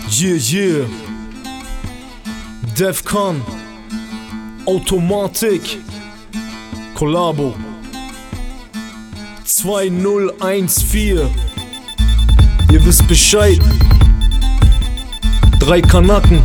Yeah. Defcon, Automatik, Kollabo 2014. Ihr wisst Bescheid. 3 Kanaken.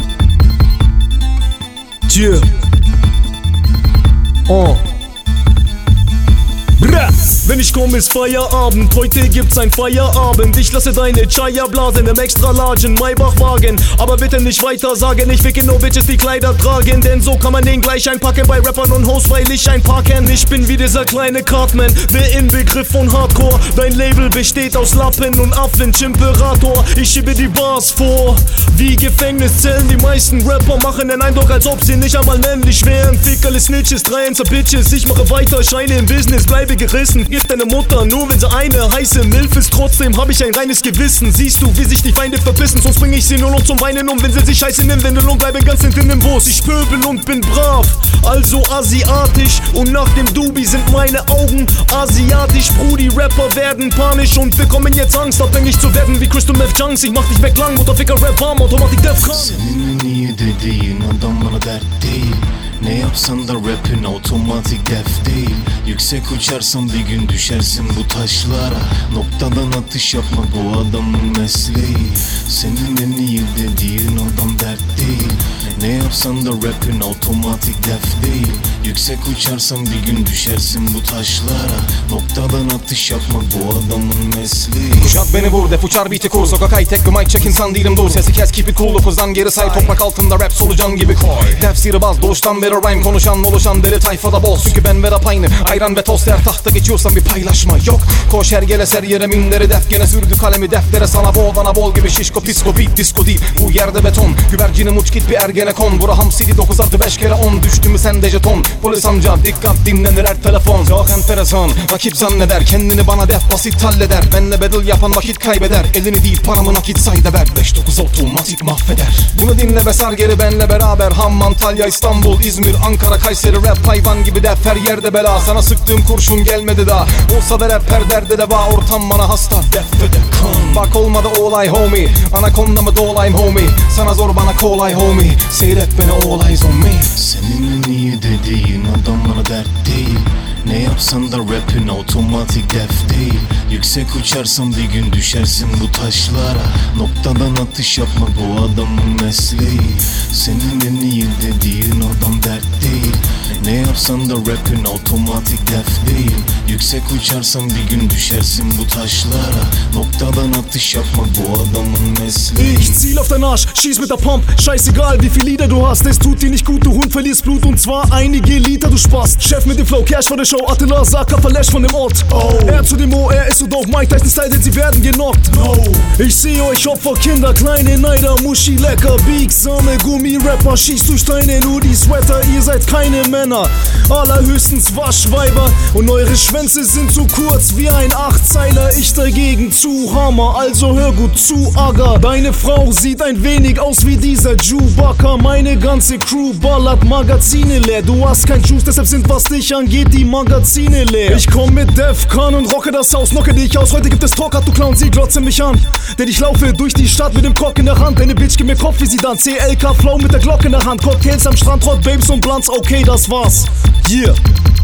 Wenn ich komm, ist Feierabend, heute gibt's ein Feierabend. Ich lasse deine Chaya blasen im extra largen Maybach-Wagen. Aber bitte nicht weiter sagen, ich ficke nur Bitches, die Kleider tragen. Denn so kann man den gleich einpacken bei Rappern und Hoes, weil ich einparken. Ich bin wie dieser kleine Cartman, der Inbegriff von Hardcore. Dein Label besteht aus Lappen und Affen, Chimperator. Ich schiebe die Bars vor, wie Gefängniszellen. Die meisten Rapper machen den Eindruck, als ob sie nicht einmal männlich wären. Fickerle Snitches, 3 Bitches. Ich mache weiter, scheine im Business, bleibe gerissen. Gib deine Mutter, nur wenn sie eine heiße Milf ist. Trotzdem hab ich ein reines Gewissen. Siehst du, wie sich die Feinde verbissen? Sonst bring ich sie nur noch zum Weinen um, wenn sie sich scheiße in Windel und bleiben ganz hinten im Bus. Ich pöbel und bin brav, also asiatisch. Und nach dem Dubi sind meine Augen asiatisch. Brudi, Rapper werden panisch und bekommen jetzt Angst, abhängig zu werden wie Crystal Meth Junks. Ich mach dich weg lang, Mutterficker, Rap warm, Automatik Defcon. Seninle niye dediğin adam bana dert değil. Ne yapsan da rapin otomatik def değil. Yüksek uçarsan bir gün düşersin bu taşlara. Noktadan atış yapmak bu adamın mesleği. Senin en iyi dediğin adam dert değil. Ne yapsan da rapin otomatik def değil. Yüksek uçarsan bir gün düşersin bu taşlara. Noktadan atış yapmak bu adamın mesleği. Kuşat beni vur, def uçar beat'i kur. Sokak high tech bir mic check, insan değilim dur. Sesi kes, keep it cool, 9'dan geri say. Toprak altında rap solucan gibi koy. Def sihirbaz, doğuştan beri rhyme konuşan oluşan deli tayfada boz. Çünkü ben ve rap aynı, ayran ve tost. Her tahta geçiyorsan bir paylaşma yok. Koş her gele ser yere minleri def. Gene sürdü kalemi deftere sana bol bana bol gibi şişko pisko beat disco değil. Bu yerde beton, güvercinim uç git bir ergenekon. Bura Ham City 9 artı 5 kere 10. Düştü mü sende jeton. Polis amca dikkat dinlenir her telefon. Çok enteresan, rakip zanneder kendini bana def basit halleder. Benle battle yapan vakit kaybeder. Elini değil paramı nakit sayda ver. 5-9 otomatik mahveder. Bunu dinle ve sar geri benle beraber. Ham, Antalya, İstanbul, İzmir, Ankara, Kayseri. Rap hayvan gibi def her yerde bela. Sana sıktığım kurşun gelmedi daha. Olsa da rap her derde de var. Ortam bana hasta. Def ve Defcon. Bak olmadı olay homie. Anakonda mı dolayım homie. Sana zor bana kolay homie. Seyret beni all eyes on me. Seninle niye dediğin adam bana dert değil. Ne yapsan da rapin otomatik def değil. Yüksek uçarsan bir gün düşersin bu taşlara. Noktadan atış yapmak bu adamın mesleği. Seninle niye dediğin adam dert değil. Ne yapsan da rapin otomatik def değil. Yüksek uçarsan bir gün düşersin bu taşlara. Noktadan atış yapmak bu adamın mesleği. Ich ziel auf dein Arsch, schieß mit der Pump. Scheißegal wie viel Lieder du hast, es tut dir nicht gut, du Hund verlierst Blut und zwar einige Liter, du Spast. Chef mit dem Flow, Cash vor der Show, Attila, Saka, Verlash von dem Ort. Er zu dem O, er ist so doof, Mike Tyson Style, denn sie werden genockt. Ich seh euch Opfer, Kinder, kleine Neider, Muschi, lecker, biegsame Gummi-Rapper, schießt durch deine Ludi-Sweater, ihr seid keine Männer, allerhöchstens Waschweiber und eure Schwänze sind so kurz wie ein Achtzeiler, ich dagegen zu Hammer, also hör gut zu, Agger. Deine Frau sieht ein wenig aus wie dieser Chewbacca, meine ganze Crew ballert Magazine leer, du hast kein Juice, deshalb sind was dich angeht die Magazine leer. Ich komm mit Defcon und rocke das Haus, knocke dich aus, heute gibt es Talk, du Clown, sie glotzen mich an, denn ich laufe durch die Stadt mit dem Cock in der Hand, deine Bitch gibt mir Kopf wie sie dann, CLK Flow mit der Glocke in der Hand, Cocktails am Strand, Hot Babes und Blunts, okay, das war's, yeah.